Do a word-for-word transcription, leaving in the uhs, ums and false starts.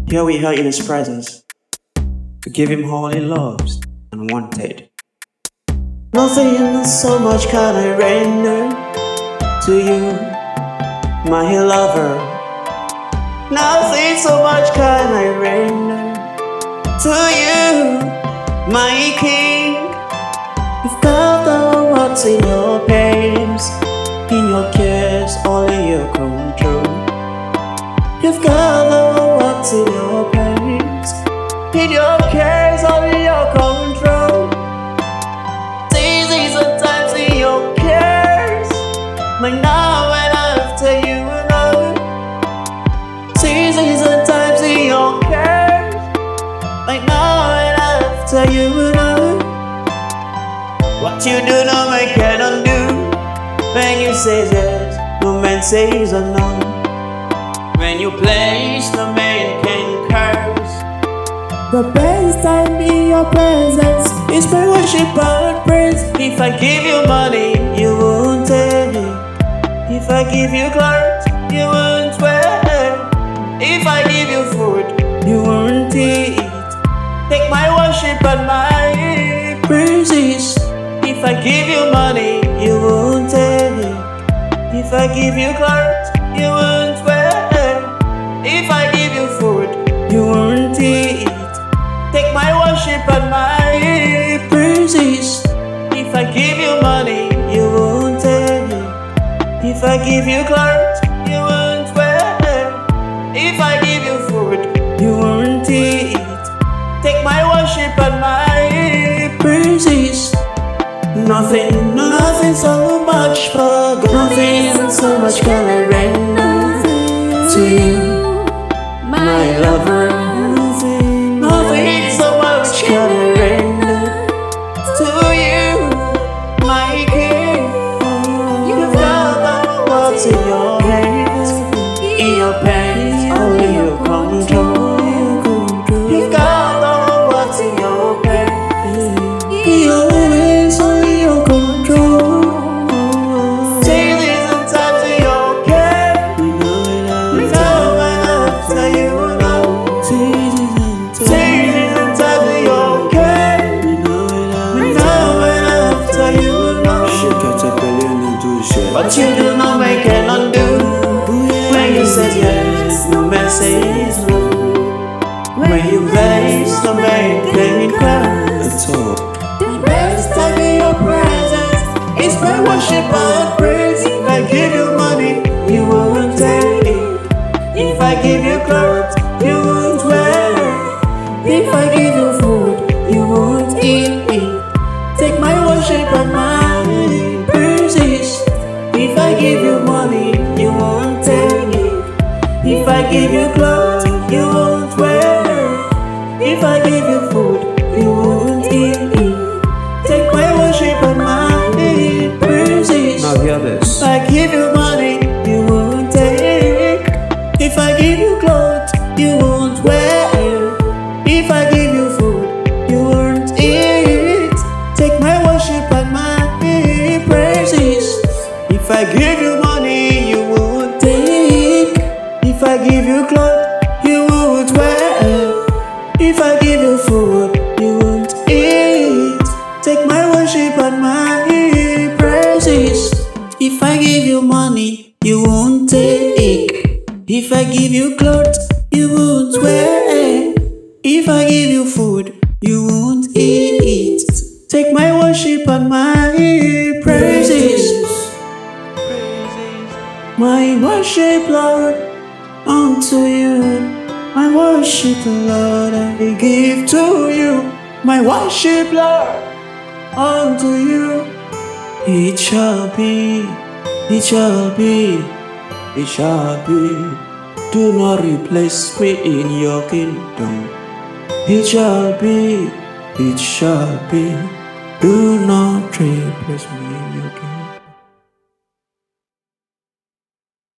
Here we are in His presence to give Him all He loves and wanted. Nothing so much can I render to you, my lover. Nothing so much can I render to you, my king. You've got the words in your pains, in your cares, all in your control. You've got the words in your pains, in your cares, all in your control. Seasons and times in your cares, my now and after you know. Seasons and times in your cares, my now and after you know. What you do, no man cannot do. When you say yes, no man says a no. When you place, no man can curse. The best time in your presence It's my worship and praise. If I give you money, you won't take it. If I give you clothes, you won't wear. If I give you food, you won't eat. Take my worship and my praises. If I give you money, you won't take it. If I give you clothes, you won't wear. If I give you food, you won't eat. Take my worship and my praises. If I give you money, you won't take it. If I give you clothes, you won't wear. If I give you food, you won't eat. Take my worship and my praises. Nothing, nothing so much for God. Nothing so much can I render to you, my lover. Nothing, nothing so much can I render to you, my king. You've got the words in your hands, in your pain, all in your control. You've got the words in your pain, in your ways, all in your control. Seasons and times in your care, now and after you know. Seasons and times in your care, now and after you know. What you do, no man cannot do. When you say yes, no man says no. When you place, no man can curse. The best time in your presence is my worship and praise. If I give you money, you won't take it. If I give you clothes, you won't wear. If I give you food, you won't eat it. Take my worship and my praises. If I give you money, you won't take it. If I give you clothes, you won't wear. If I give you food, you won't eat it. Take my worship and my praises. Now hear this. If I give you money, you won't take. If I give you clothes, you won't wear. If I give you food, you won't eat. Take my worship and my praises. If I give you money, you won't take. If I give you clothes, you won't wear. If I give you food, you won't eat. Take my worship and my praises. If I give you money, you won't take. If I give you clothes, you won't wear. If I give you food, you won't eat. Take my worship and my praises. My worship, Lord, unto you. My worship, Lord, I give to you. My worship, Lord, unto you. It shall be, it shall be, it shall be. Do not replace me in your kingdom. It shall be, it shall be. Do not replace me in your kingdom.